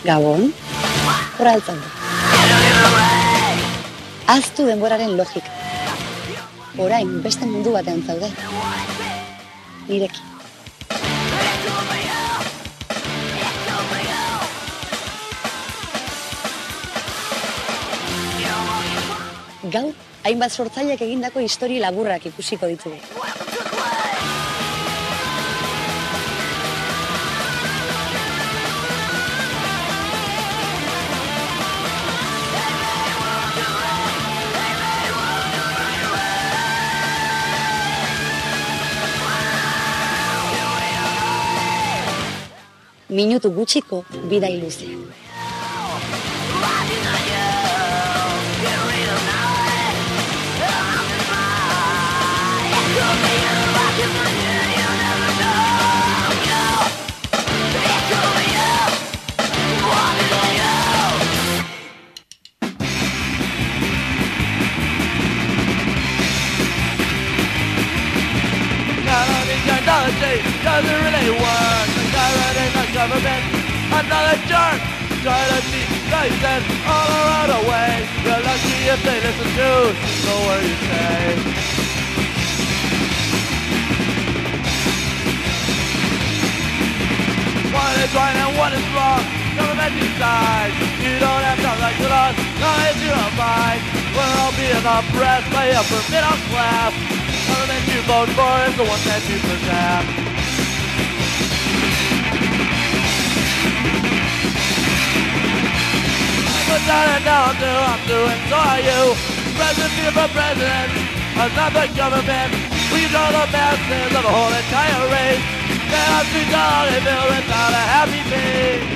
Gabon, hor altzan da. Aztu denboraren logika. Orain, beste mundu batean zaude. Nirekin. Gaur, hainbat sortzaileak egindako histori laburrak ikusiko ditugu. Minutu gutxiko bidai luzea. Doesn't really work. The guy running the government, another jerk. Try to decide that all around the way. You're lucky if they listen to the word you say. One is right and one is wrong. Government decides. You don't have to like to us. Knowledge you are fine. We're all being oppressed by upper middle class. Government you vote for is the one that you possess. I'm doing so are you. President for president, another government. We know the masses of the whole entire race. Cannot be done if it without a happy face.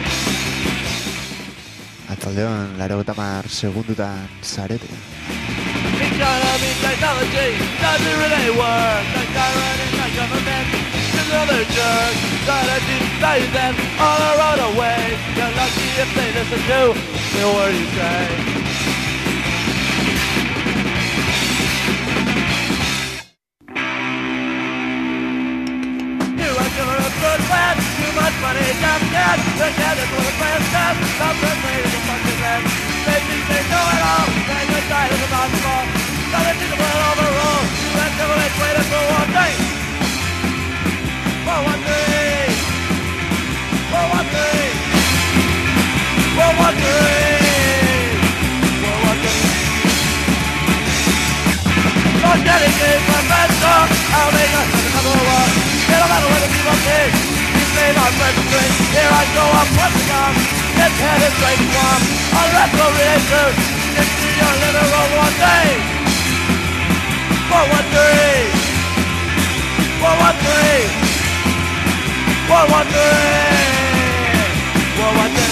Atzaldeon, 80 segundutan zarete. Economy, technology, doesn't really work. The guy running the government is another jerk. Trying to decide them all around the way. You're lucky if they listen to the word you say. You are given a good plan, too much money, dumb cat. The cat is what the plan says, stop translating the fucking land. They think they know it all, and your side is about to fall. Nothing to the world overall, you have never let wait for one day. For one day. For one day. For one day. For one day. Don't dedicate my best song, I'll make us another one. Get a matter where the people think. These made our friends drink. Here I go up once again. Get headed straight from a restoration into your literal one day. For one day. For one day. For one day. For one day.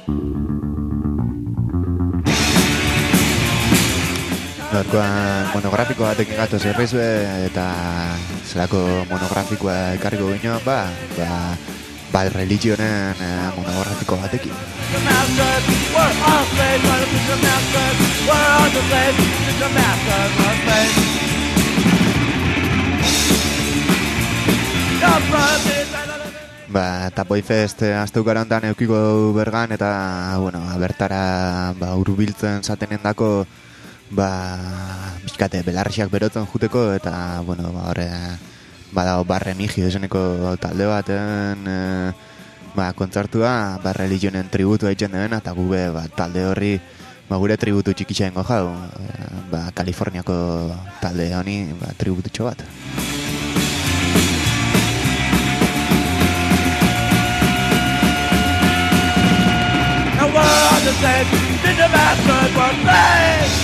Gaurkoan monografiko batekin gatoz erreizue eta zelako monografikoa ekarriko ginoan ba religionen monografiko batekin. Tapoi Fest asteukara hontan eukiko bergan eta bertara hurbiltzen zaten endako bizkate belarrixak berotzen juteko eta horre badago Remigio eseneko talde baten kontzertua religionen tributu haitzen dena eta gube talde horri gure tributu txikitza ingo jau Kaliforniako talde honi tribututxo bat. And we're on the same, did the bastard one thing.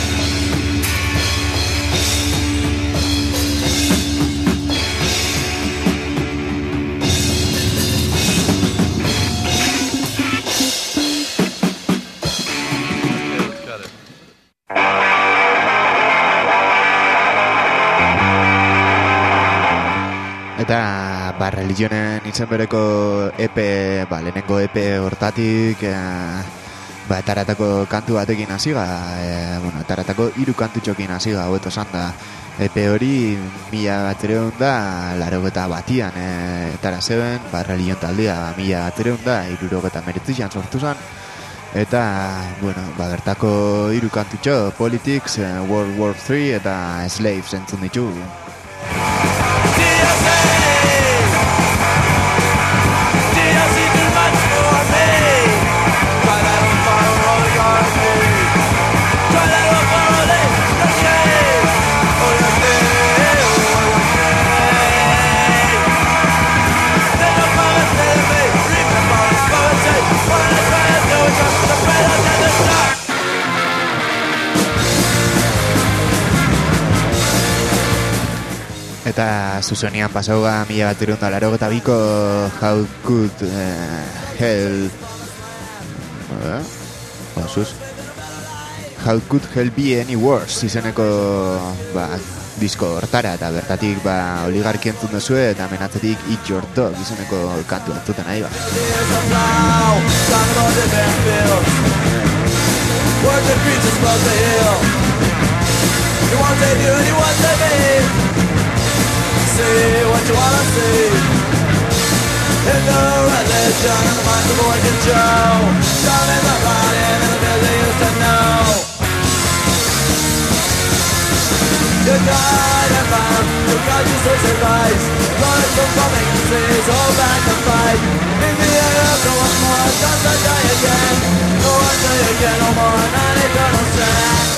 Eta religionen izen bereko EP, lehenengo EP hortatik taratako kantu batekin hasi ga, taratako 3 kantutxokin hasi ga, hobeto esan da. Epe hori 1981an tara zeben, Religion taldea 1979an sortu zen. Eta, bertako 3 kantutxo, Politics, World War III eta Slaves entzun ditugu. Eta zuzenian pasauga 1982ko How Could Hell How Could Hell Be Any Worse izeneko disko hortara, eta bertatik oligarki entzun duzue, eta menatzetik Eat Your Dog izeneko kantu entzuten nahi ba. Say what you wanna say. In the religion and the mind of boy control. Down in the body and the they used to know. You died and found, you got your source advice. Learn from bombing and seas, hold back and fight. In the air, no one more, don't die again. No one die again, no more, not eternal strength.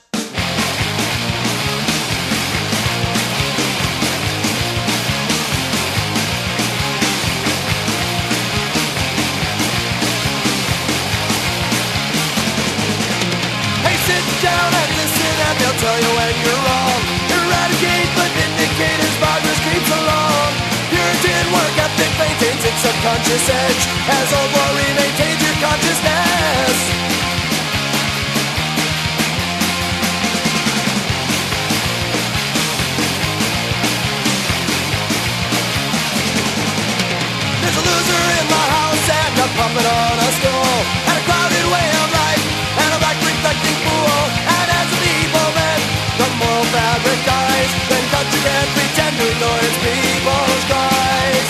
Down and listen and they'll tell you when you're wrong. Eradicate but vindicate as progress creeps along. Puritan work ethic maintains its subconscious edge as old glory maintains your consciousness. There's a loser in my house and a puppet on a stool, and a crowded way of life, and a black reflecting pool. And as the evil men, the moral fabric dies, then country can't pretend to ignore its people's cries.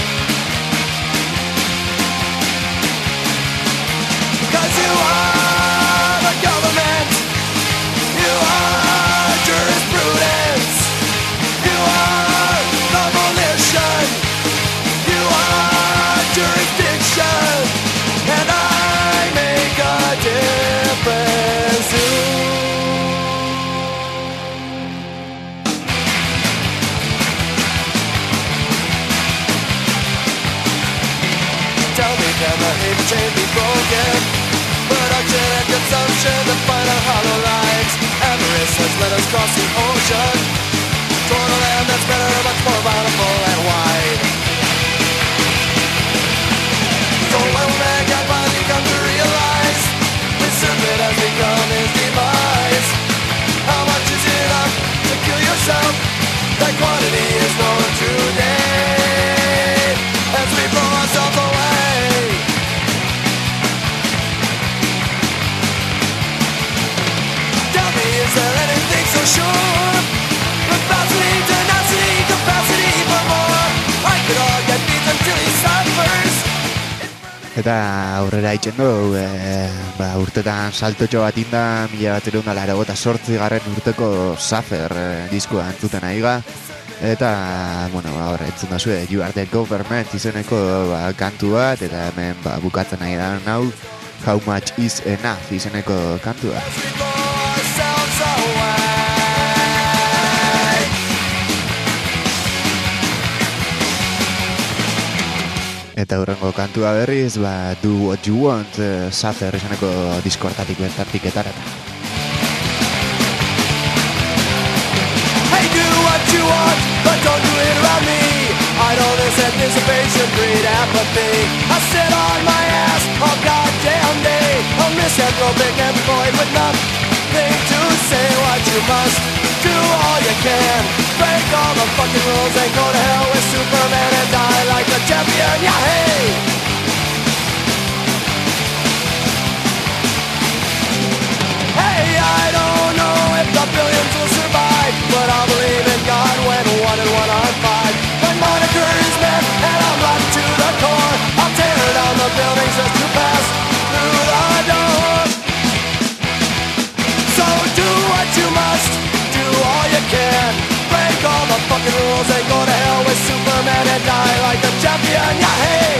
Cause you are the government, you are jurisprudence, you are the volition, you are jurisdiction, and I make a difference too. Tell me, can the haven chain be broken? Production and consumption, the final hollow lives. Avarice has led us across the ocean toward a land that's better, much more bountiful and wide. So when mankind finally come to realize this serpent has become his demise, how much is enough to kill yourself? That quantity is known today as we throw ourselves away. Tell me, is there anything so sure? Capacity, tenacity, capacity for more. I could all get beat until he suffers. Eta aurrera itzen du, urtetan saltotxo bat inda, 1988 urteko Suffer diskoa entzuten nahiga. Eta, horre entzun da zue, You Are The Government izeneko kantu bat, eta hemen bukatzen nahi da nau, How Much Is Enough izeneko kantua. Eta hurrengo kantua berriz, Do What You Want, Suffer izeneko diskortatik bertartik etarata. Hey, do what you want, but don't do it around me. I know this anticipation, greed, apathy. I sit on my ass all goddamn day. A misanthropic employed with nothing to say. What you must do all you can, break all the fucking rules and go to hell with Superman and die like a champion, yeah, hey! buildings just to pass through the door. So do what you must, do all you can. Break all the fucking rules and go to hell with Superman and die like a champion, yeah, hey!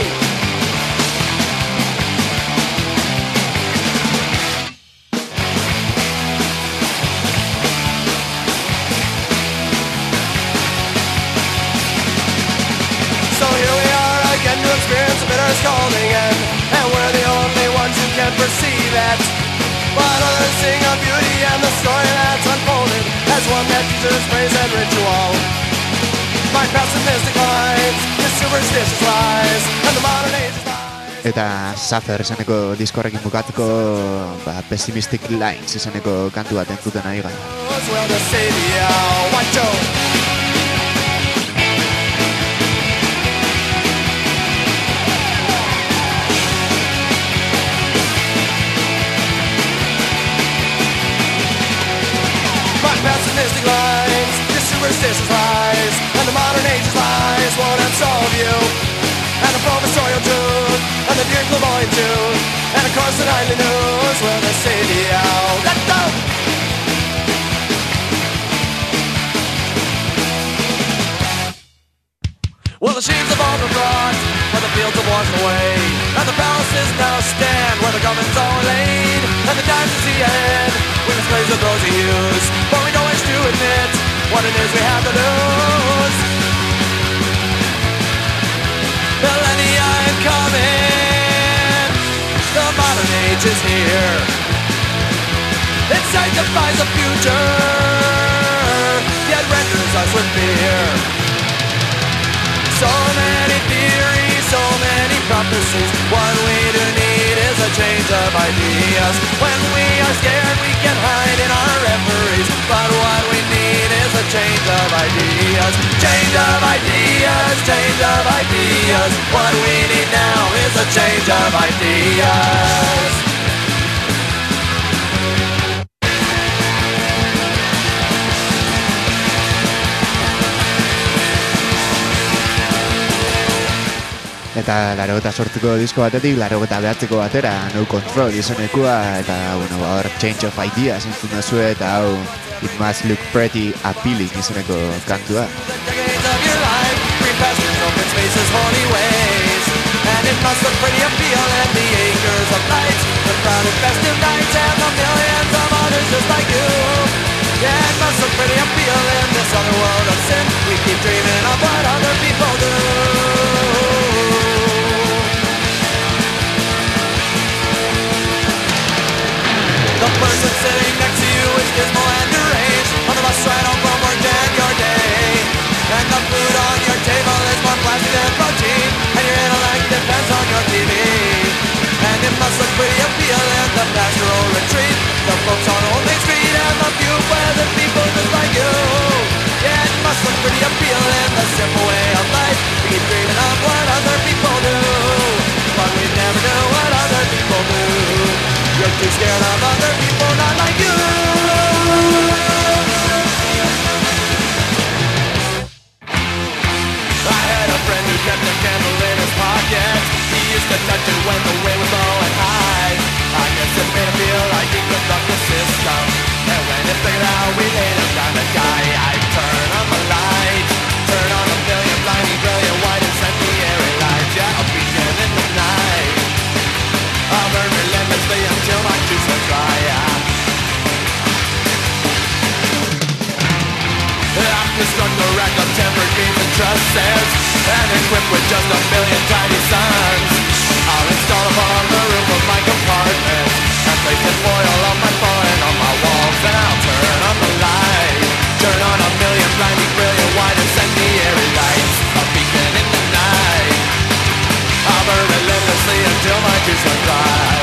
So here we are again to experience a bitter scalding end, and we're the only ones who can perceive it. But others sing of beauty and the story that's unfolded as one that teaches praise and ritual. My pessimistic minds, the superstitious lies, and the modern age is lies. Eta Suffer izeneko diskorrekin bukatuko Pessimistic Lines izeneko kantu bat entzuten ari gara. Well, to say the watch out. Pessimistic lines, the superstitious lies, and the modern age's lies won't absolve you. And the professorial truth, and the dear clairvoyant tune, and of course the nightly news will just say to you, let's go! Well, the sheaves have all been brought, where the fields have washed away, and the palaces now stand where the garments are laid, and the times is the end, with its blaze of rosy hues, for we know it's to admit what it is we have to lose. Millennia incoming, the modern age is here. It sanctifies the future, yet renders us with fear. So many theories, so many prophecies. What we do need is a change of ideas. When we are scared, we can hide in our reveries. But what we need is a change of ideas. Change of ideas, change of ideas. What we need now is a change of ideas. Eta 88ko disko batetik 89ko batera No Control izenekua eta bueno, hor Change of Ideas entzun duzue eta hau It Must Look Pretty Appealing izeneko kantua. And it must look pretty appealing, the acres of light, the crowded festive nights, and the millions of others just like you. Yeah, it must look pretty appealing, this other world of sin. We keep dreaming of what other people do. The person sitting next to you is dismal and deranged, on the bus ride home from work and your day. And the food on your table is more plastic than protein, and your intellect depends on your TV. And it must look pretty appealing, the pastoral retreat, the folks on Old Main Street, and the few pleasant people just like you. Yeah, it must look pretty appealing, the simple way of life. We keep dreaming of what other people do, but we never do what other people do. You're too scared of other people not like you. I had a friend who kept a candle in his pocket. He used to touch it when the wind was blowing high. I guess it made him feel like he could buck the system. And when it figured out we laid him down to die, I'd turn on the light, turn on a million blinding, brilliant white incendiary lights. Yeah, a beacon in the night. I'll burn relentlessly until my juice will dry. I'm construct a rack of tempered beams and trusses, and equipped with just a million tiny suns. I'll install them on the roof of my compartment, and place tin foil on my floor and on my walls. Then I'll turn on the light, turn on a million blinding, brilliant white incendiary lights. A beacon in the night. I'll burn relentlessly until my juice runs dry.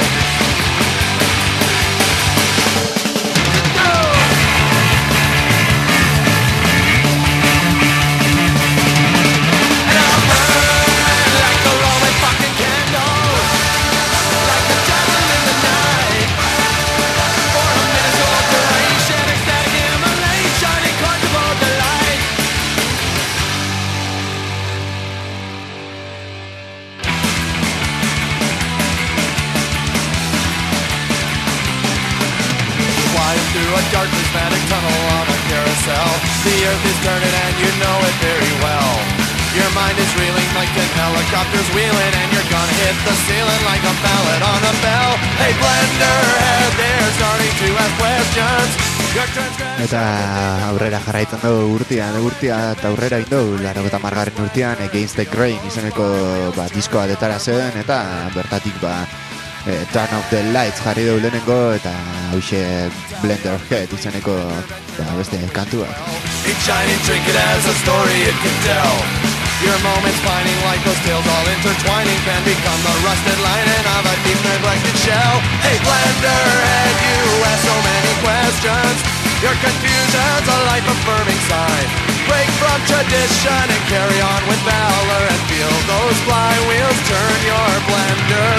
a dark prismatic tunnel on a carousel. The earth is turning and you know it very well. Your mind is reeling like an helicopter's wheeling, and you're gonna hit the ceiling like a mallet on a bell. Hey blender head, they're starting to ask questions. Eta aurrera jarraitzen dugu urtia eta aurrera indu, 80. urtean Against the Grain izeneko diskoa detara zen, eta bertatik Turn Off the Lights jarri dugu lehenengo, eta hauxe Blender Head izeneko beste kantu bat. Each shining trinket has a story it can tell. Your moments finding like those tales all intertwining can become the rusted lining of a deep neglected shell. Hey blender head, you ask so many questions. Your confusion's a life-affirming sign. Break from tradition and carry on with valor, and feel those flywheels turn your blender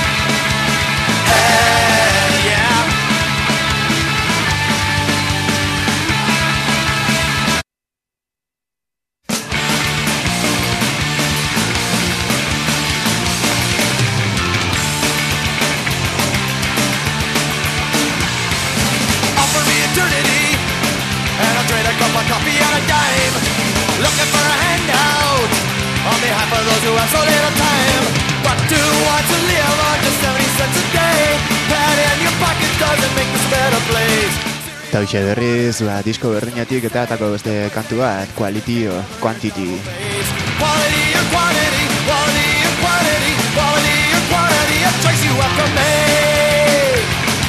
head, yeah. Coffee and a dime, looking for a handout on behalf of those who have so little time. But who wants to live on just 70 cents a day? Pad in your pocket doesn't make this better place. Eta hoxe berriz, disko berdinetik eta atako beste kantu bat, Quality or Quantity. Quality or quantity, quality or quantity, quality or quantity, a choice you have to make.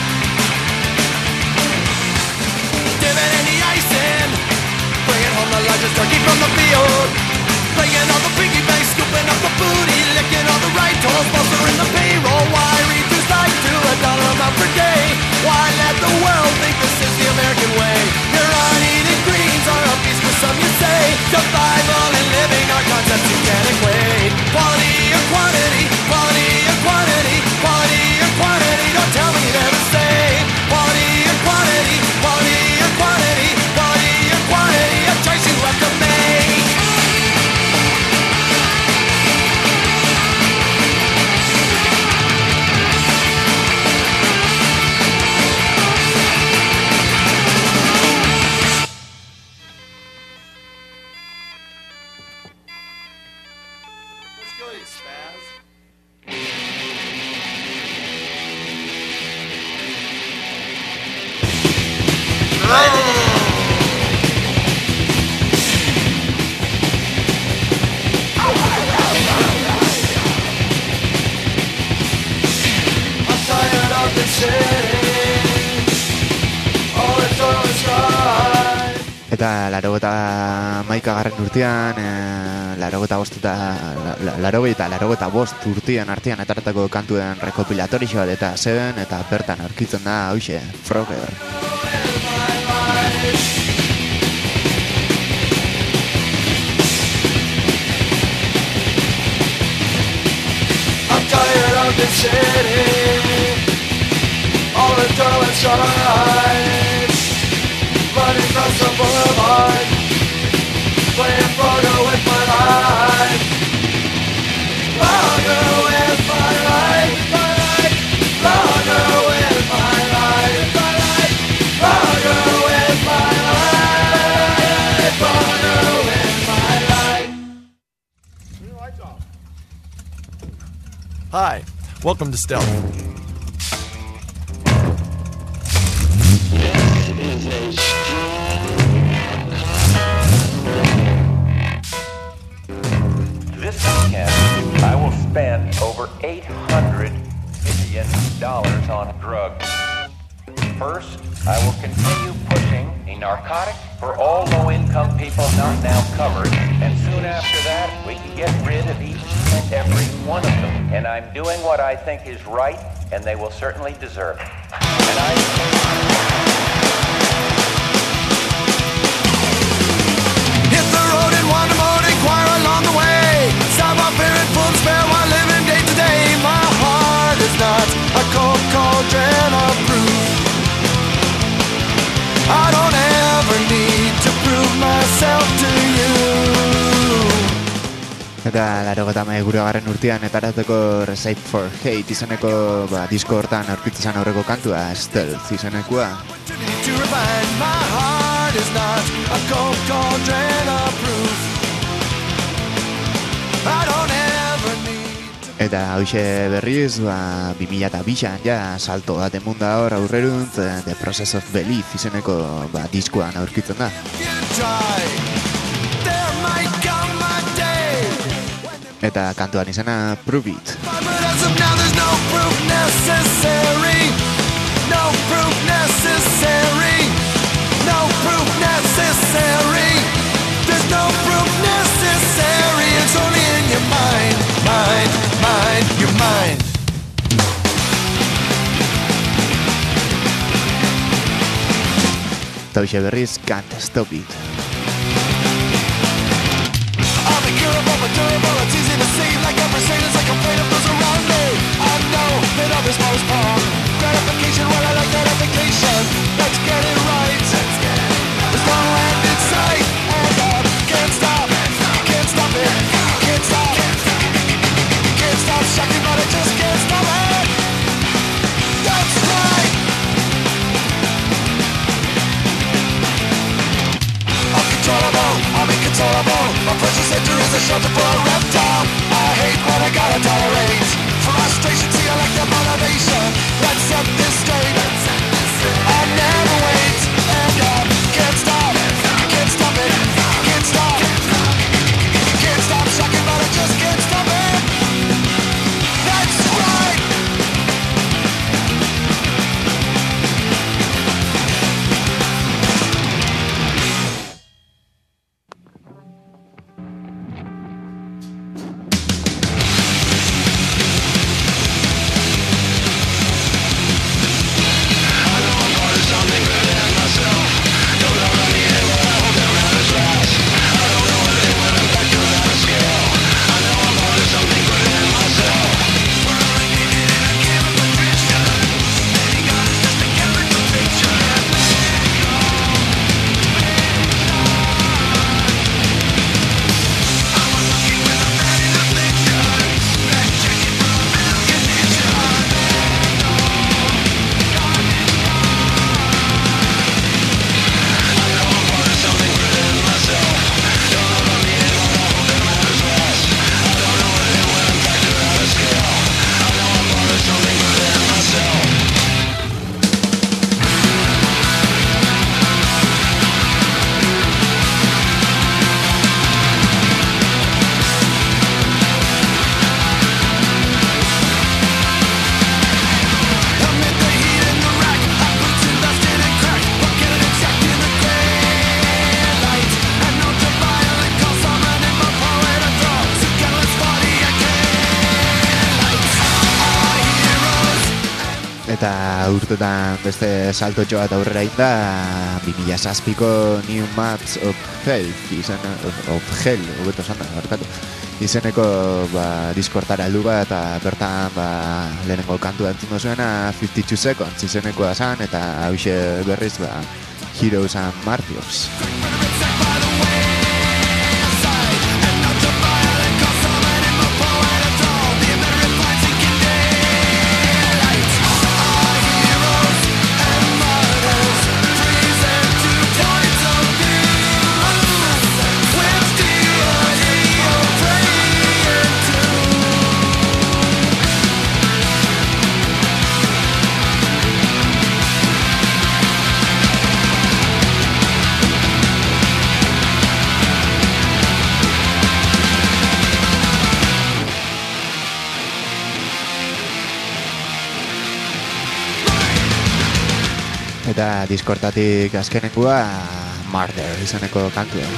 Divot in the icing, bringing home the largest turkey from the field. Playing all the piggy banks, scooping up the booty, licking all the right toes, bolstering the payroll. Why reduce life to $1 amount per day? Why let the world think this is the American way? Your uneaten greens are a feast for some, you say. Survival and living are concepts you can't equate. Quality or quantity, quality or quantity, quality or quantity, don't tell me they're the same. Quality or quantity, quality or quantity, quality or quantity, a choice you have to make. Eta 81. urtean, 85 urtean artean etaratako kantuen rekopilatorixo bat eta zeben, eta bertan aurkitzen da hauxe, Frogger. I'm tired of this city, all the darling sunlight, running across the boulevard, playing Frogger with my life. Frogger with my life, Frogger with my life, Frogger with my life, Frogger with my life. Hi, welcome to Stealth. This weekend, I will spend over $800 million on drugs. First, I will continue pushing a narcotic for all low-income people not now covered, and soon after that, we can get rid of each and every one of them. And I'm doing what I think is right, and they will certainly deserve it. Hit the road and want to mold, inquire along the way. Stop off here in full despair while living day to day. My heart is not a cold cauldron of proof. I don't ever need to prove myself to you. Eta 81. urtean etarateko Recipe for Hate izeneko disko hortan aurkitzen aurreko kantua, Stealth izenekoa. to refine. My heart is not a cold cauldron of proof. I don't ever need to... Eta hoxe berriz, 2002an ja salto bat emunda hor aurreruntz, The Process of Belief izeneko diskoan aurkitzen da. Eta kantuan izena Prove It. But as of now there's no proof necessary. No proof necessary. No proof necessary. There's no proof necessary. It's only in your mind, mind, mind, your mind. Eta hoxe berriz, Can't Stop It. I'm incurable but durable. It's easy to see. Like every saying, it's like I'm afraid of those around me. I know that others postpone gratification. Well, I like gratification. Let's get it right. There's no end in sight. And I can't stop. Can't stop it. Can't stop. Can't stop shocking, but I just can't stop it. That's right. Uncontrollable. I'm inconsolable. My precious center is a shelter for a reptile. I hate what I gotta tolerate. Frustration, see I like the motivation. Let's set this straight. I never wait. And I can't stop. Can't stop it. Can't stop. Can't stop shocking, but I just can't stop it. That's right. Eta urtetan beste saltotxo bat aurrera inda 2007ko New Maps of Health hobeto esan da, barkatu izeneko diskortara heldu bat eta bertan lehenengo kantu entzun duzuena 52 Seconds izenekoa zan eta hauxe berriz Heroes and Martyrs. Eta diskortatik azkenengoa Murder izeneko kantua.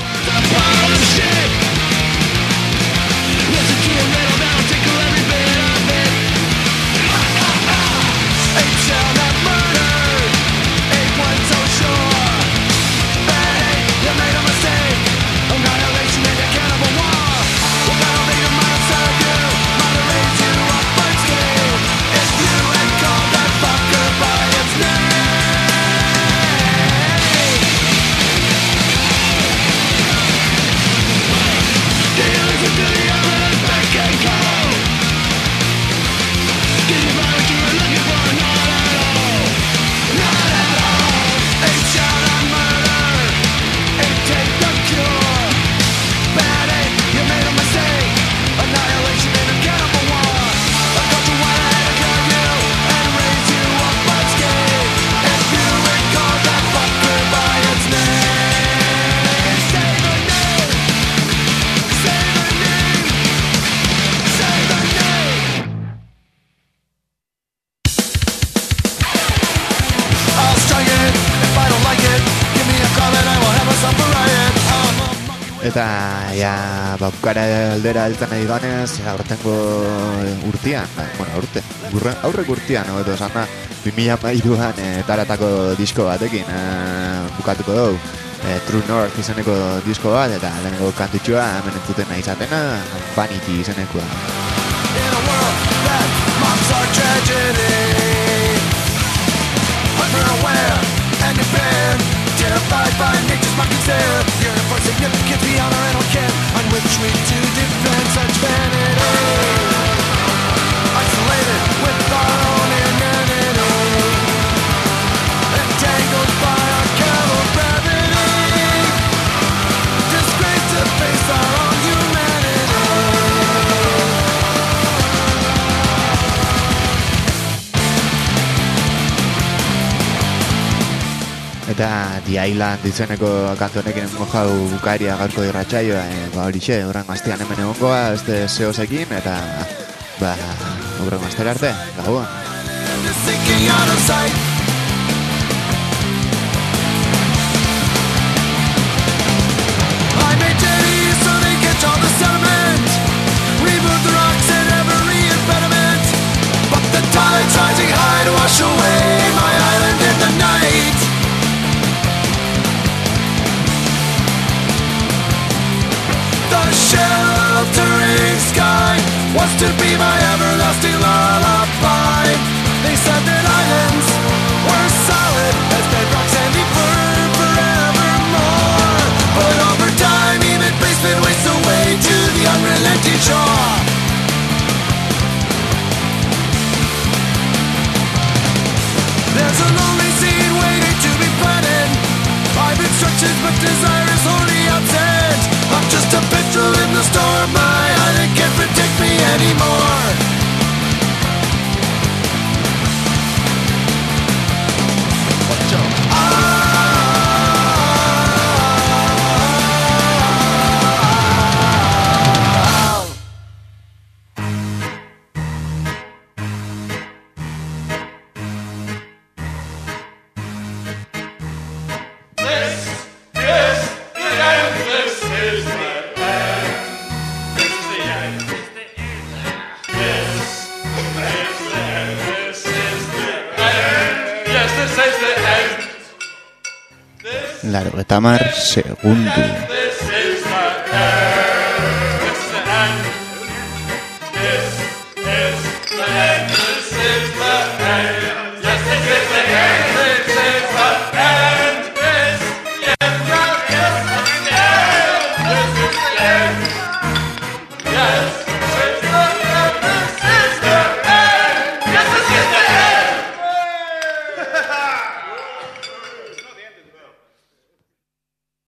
Eta, ja, bukara aldera heltzen nahi ganez, aurtengo urtean, aurrek urtean, hobeto esan da, 2013an taratako disko batekin bukatuko dugu. True North izeneko disko bat, eta lehenengo kantutxoa hemen entzuten nahi izatena, Vanity izenekoa. In a world that mocks our tragedy, unaware and in pain, terrified by nature's mocking stare, yearning for significance beyond our animal ken, on which we do defend such vanity, isolated with our own inanity, entangled by our cattle gravity, disgrace to face our own humanity. Eta The Island izeneko kantu honekin jau bukaria gaurko irratsaioa, horixe, horrengo astean hemen egongoa, beste zeozekin, eta, horrengo astera arte, gauan. I made jetties so they catch all the sediment, remove the rocks and every impediment, but the tide's rising high to wash away my island in the night. The sheltering sky wants to be my everlasting lullaby. They said that islands were solid as bedrocks and deep forevermore, but over time even basement wastes away to the unrelenting shore. There's a lonely scene waiting to be planted. I've instructions but desire is wholly absent. I'm just a petrel in the storm, my island can't protect me anymore. Laurogeita hamar segundu. This is the end.